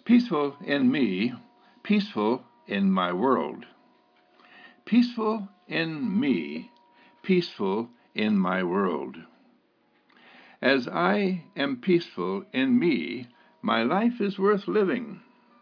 Peaceful in me, peaceful in my world. Peaceful in me, peaceful in my world. As I am peaceful in me, my life is worth living.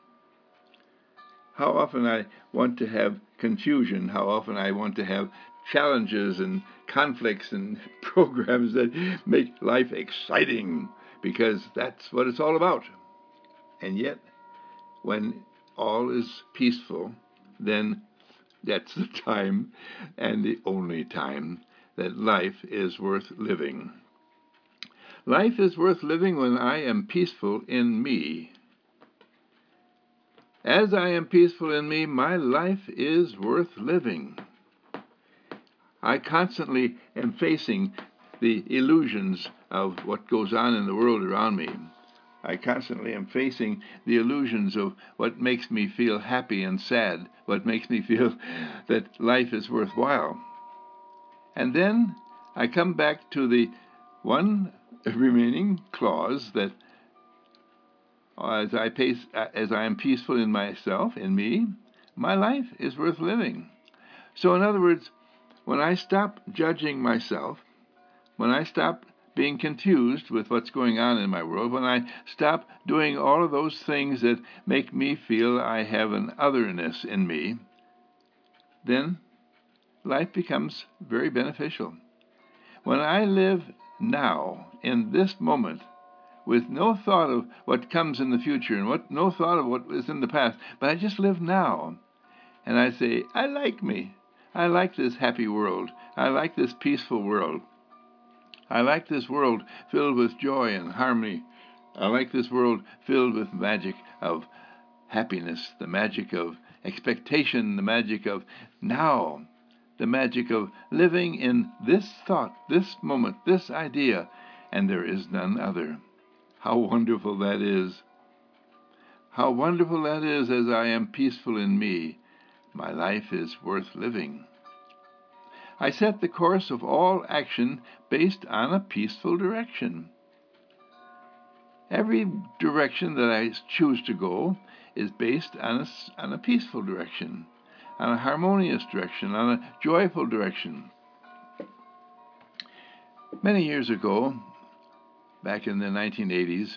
How often I want to have confusion, how often I want to have challenges and conflicts and programs that make life exciting, because that's what it's all about. And yet, when all is peaceful, then that's the time and the only time that life is worth living. Life is worth living when I am peaceful in me. As I am peaceful in me, my life is worth living. I constantly am facing the illusions of what goes on in the world around me. I constantly am facing the illusions of what makes me feel happy and sad, what makes me feel that life is worthwhile. And then I come back to the one remaining clause that as I am peaceful in myself, in me, my life is worth living. So in other words, when I stop judging myself, when I stop being confused with what's going on in my world, when I stop doing all of those things that make me feel I have an otherness in me, then life becomes very beneficial. When I live now, in this moment, with no thought of what comes in the future and no thought of what is in the past, but I just live now, and I say, I like me. I like this happy world. I like this peaceful world. I like this world filled with joy and harmony. I like this world filled with magic of happiness, the magic of expectation, the magic of now, the magic of living in this thought, this moment, this idea, and there is none other. How wonderful that is. How wonderful that is. As I am peaceful in me, my life is worth living. I set the course of all action based on a peaceful direction. Every direction that I choose to go is based on a peaceful direction, on a harmonious direction, on a joyful direction. Many years ago, back in the 1980s,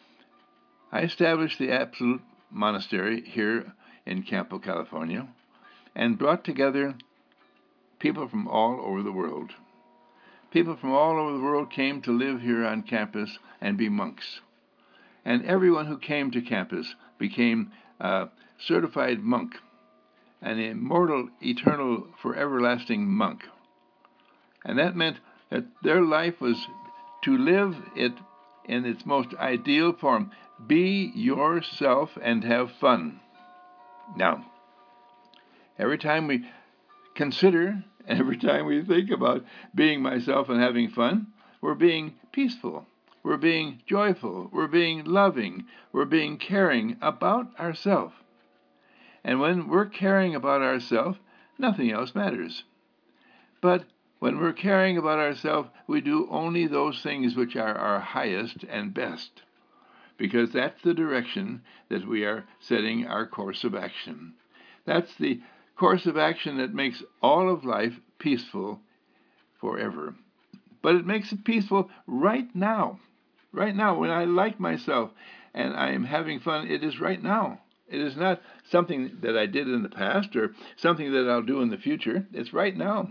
I established the Absolute Monastery here in Campo, California, and brought together people from all over the world. People from all over the world came to live here on campus and be monks. And everyone who came to campus became a certified monk, an immortal, eternal, for everlasting monk. And that meant that their life was to live it in its most ideal form. Be yourself and have fun. Now, every time we consider, every time we think about being myself and having fun, we're being peaceful. We're being joyful. We're being loving. We're being caring about ourselves. And when we're caring about ourselves, nothing else matters. But when we're caring about ourselves, we do only those things which are our highest and best, because that's the direction that we are setting our course of action. That's the course of action that makes all of life peaceful forever. But it makes it peaceful right now. Right now, when I like myself and I am having fun, it is right now. It is not something that I did in the past or something that I'll do in the future. It's right now.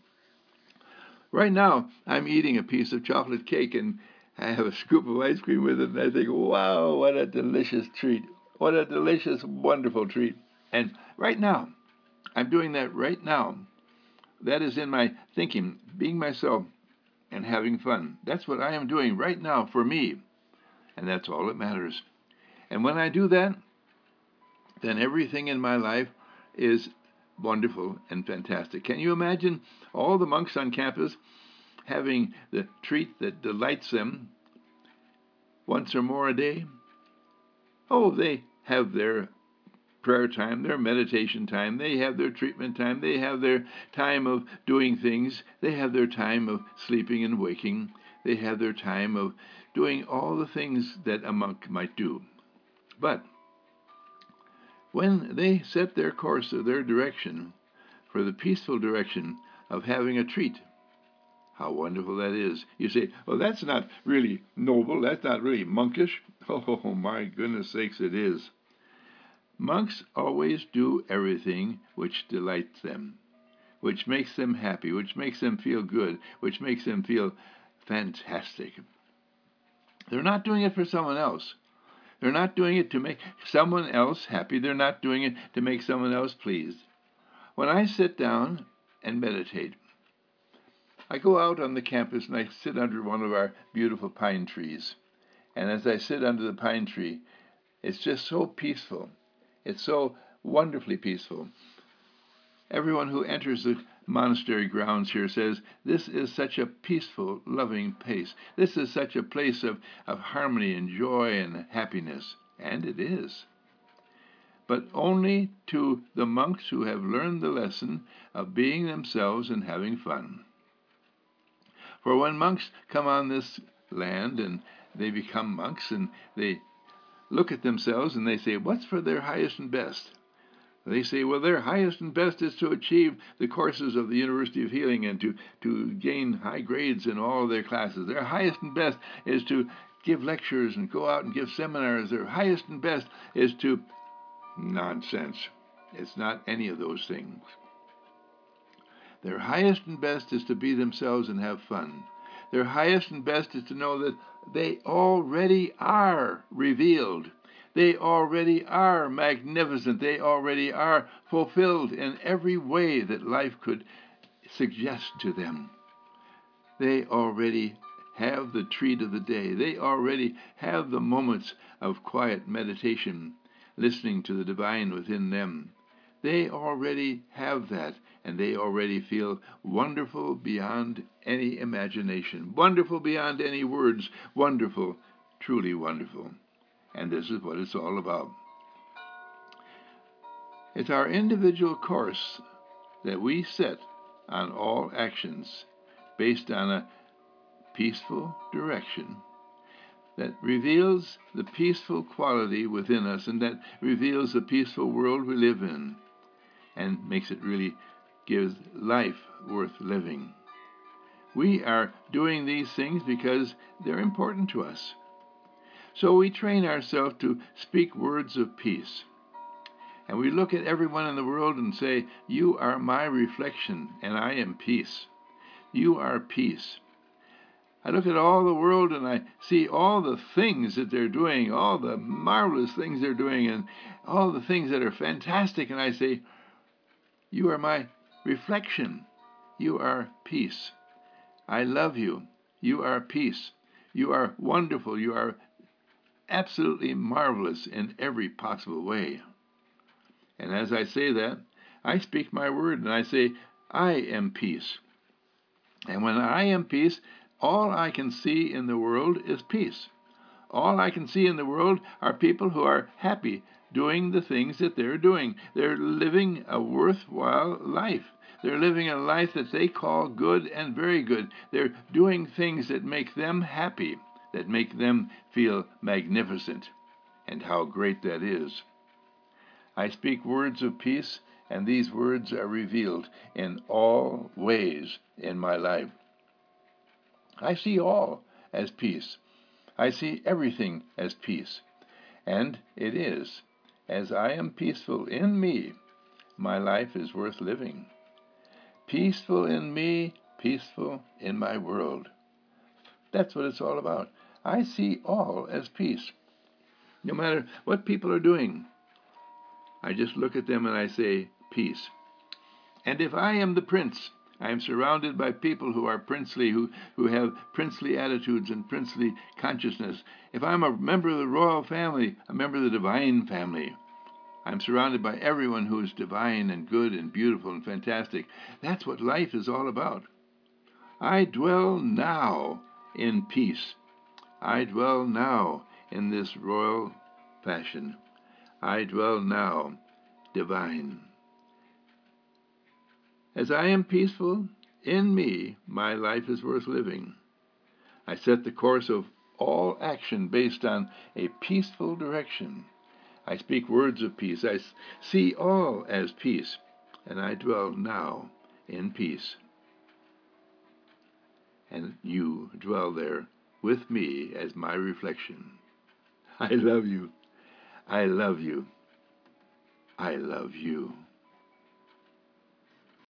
Right now, I'm eating a piece of chocolate cake and I have a scoop of ice cream with it, and I think, wow, what a delicious treat. What a delicious, wonderful treat. And right now, I'm doing that right now. That is in my thinking, being myself and having fun. That's what I am doing right now for me. And that's all that matters. And when I do that, then everything in my life is wonderful and fantastic. Can you imagine all the monks on campus having the treat that delights them once or more a day? Oh, they have their prayer time, their meditation time, they have their treatment time, they have their time of doing things, they have their time of sleeping and waking, they have their time of doing all the things that a monk might do. But when they set their course or their direction for the peaceful direction of having a treat. How wonderful that is. You say, well, that's not really noble. That's not really monkish. Oh, my goodness sakes, it is. Monks always do everything which delights them, which makes them happy, which makes them feel good, which makes them feel fantastic. They're not doing it for someone else. They're not doing it to make someone else happy. They're not doing it to make someone else pleased. When I sit down and meditate, I go out on the campus and I sit under one of our beautiful pine trees. And as I sit under the pine tree, it's just so peaceful. It's so wonderfully peaceful. Everyone who enters the monastery grounds here says, this is such a peaceful, loving place. This is such a place of harmony and joy and happiness. And it is. But only to the monks who have learned the lesson of being themselves and having fun. For when monks come on this land and they become monks and they look at themselves and they say, what's for their highest and best? They say, well, their highest and best is to achieve the courses of the University of Healing and to gain high grades in all of their classes. Their highest and best is to give lectures and go out and give seminars. Their highest and best is to... Nonsense. It's not any of those things. Their highest and best is to be themselves and have fun. Their highest and best is to know that they already are revealed. They already are magnificent. They already are fulfilled in every way that life could suggest to them. They already have the treat of the day. They already have the moments of quiet meditation, listening to the divine within them. They already have that, and they already feel wonderful beyond any imagination, wonderful beyond any words, wonderful, truly wonderful. And this is what it's all about. It's our individual course that we set on all actions based on a peaceful direction that reveals the peaceful quality within us and that reveals the peaceful world we live in and makes it really give life worth living. We are doing these things because they're important to us. So we train ourselves to speak words of peace. And we look at everyone in the world and say, you are my reflection, and I am peace. You are peace. I look at all the world and I see all the things that they're doing, all the marvelous things they're doing, and all the things that are fantastic, and I say, you are my reflection. You are peace. I love you. You are peace. You are wonderful. You are absolutely marvelous in every possible way. And as I say that, I speak my word and I say, I am peace. And when I am peace, all I can see in the world is peace. All I can see in the world are people who are happy doing the things that they're doing. They're living a worthwhile life. They're living a life that they call good and very good. They're doing things that make them happy, that make them feel magnificent. And how great that is. I speak words of peace, and these words are revealed in all ways in my life. I see all as peace. I see everything as peace. And it is. As I am peaceful in me, my life is worth living. Peaceful in me, peaceful in my world. That's what it's all about. I see all as peace. No matter what people are doing, I just look at them and I say, peace. And if I am the prince, I am surrounded by people who are princely, who have princely attitudes and princely consciousness. If I'm a member of the royal family, a member of the divine family, I'm surrounded by everyone who is divine and good and beautiful and fantastic. That's what life is all about. I dwell now in peace. I dwell now in this royal fashion. I dwell now divine. As I am peaceful, in me, my life is worth living. I set the course of all action based on a peaceful direction. I speak words of peace. I see all as peace, and I dwell now in peace. And you dwell there with me as my reflection. I love you. I love you. I love you.